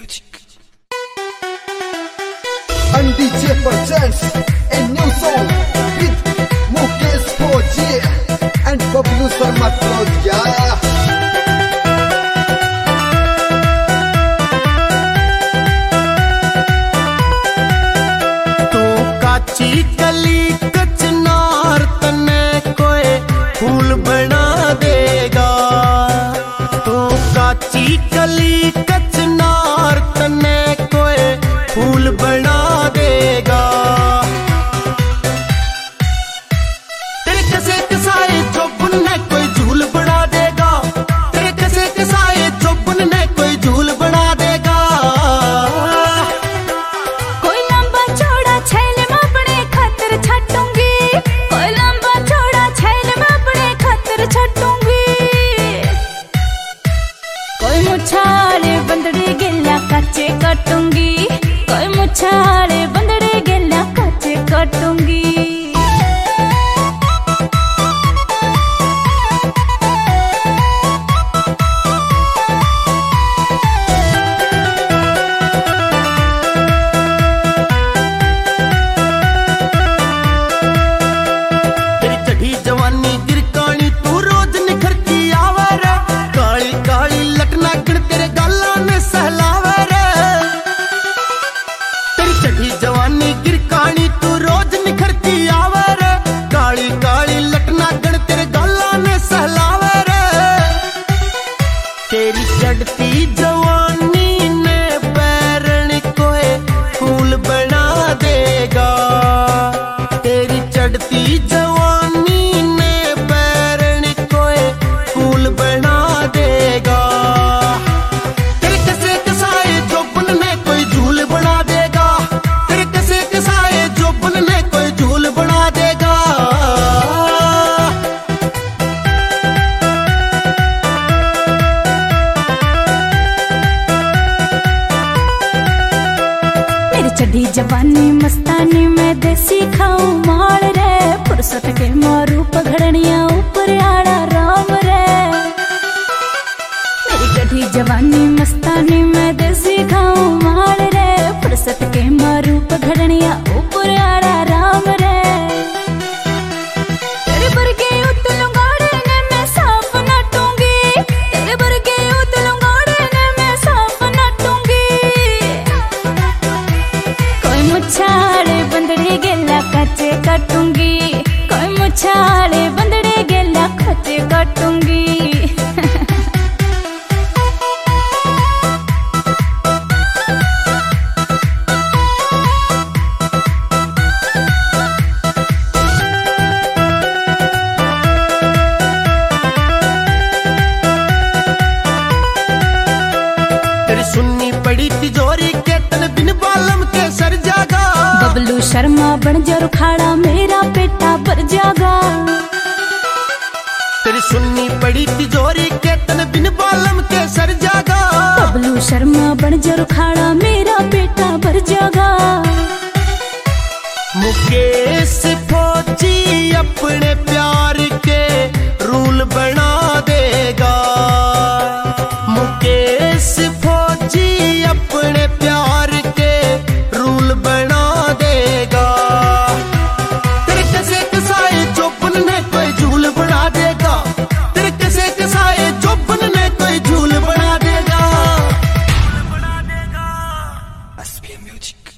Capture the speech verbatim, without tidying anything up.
Music. And D J presents a new song with Mukesh Fauji and Bablu Sharma Claudia. काची कली कचनार तने कोई फूल बना देगा। तो काची कली कचनार तने कोई फूल बना देगा। तेरे कसे कसाए चौबन ने कोई झूल बना देगा। तेरे कसे कसाए चौबन ने कोई झूल बना देगा। कोई लंबा चौड़ा छैल में अपने खातिर छटूंगी। कोई लंबा चौड़ा छैल में अपने खातिर छटूंगी। कोई मुछाले बंदड़े गिल्ला कच्चे कटूंगी। कोई मुछाले बंदड़े गिल्ला कच्चे कटूंगी। जवानी गिरकानी तू रोज निखरती आवर। काली काली लटना गण तेरे गाला ने सहलावर। तेरी चढ़ी जवानी गिरकानी तू रोज निखरती आवर। काली काली लटना गण तेरे गाला ने सहलावर। तेरी चढ़ती जवानी ने पैरण कोई फूल बना देगा। तेरी चढ़ती जवानी बना देगा। तेरे कसे कसाए चौबन ने कोई झूल बना देगा। तेरे कसे कसाए चौबन ने कोई झूल बना देगा। मेरी चढ़ी जवानी मस्तानी में देसी खाऊं माल रे। फुर्सत के मारू पगड़निया ऊपर आड़ा राम रे। मेरी चढ़ी जवानी मस्तानी में देसी खाऊं माल रे। फुर्सत के मारू पगड़निया ऊपर आड़ा राम रे। तेरे बरगे उतलूंगाड़े ने मैं साफ नाटूंगी। तेरे बरगे उतलूंगाड़े ने मैं साफ नाटूंगी। कोई मुछाले बंदड़े गिल्ला कच्चे कटूंगी। कोई मुछाले बंदड़े गिल्ला कच्चे कटूंगी। तेरी सुन्नी पड़ी तिजोरी के तन बिन बालम के सर जागा। बबलू शर्मा बन जा रुखाड़ा मेरा पेटा भर जागा। तेरी सुन्नी पड़ी तिजोरी के तन बिन बालम के सर जागा। बबलू शर्मा बन जा रुखाड़ा मेरा पेटा भर जागा। मुकेश फौजी अपने प्यार के रूल बना देगा। मुकेश फौजी अपने प्यार के रूल बना देगा। तेरे कसे कसाए चौबन ने कोई झूल बना देगा। तेरे कसे कसाए चौबन ने कोई झूल बना देगा। S P M Music.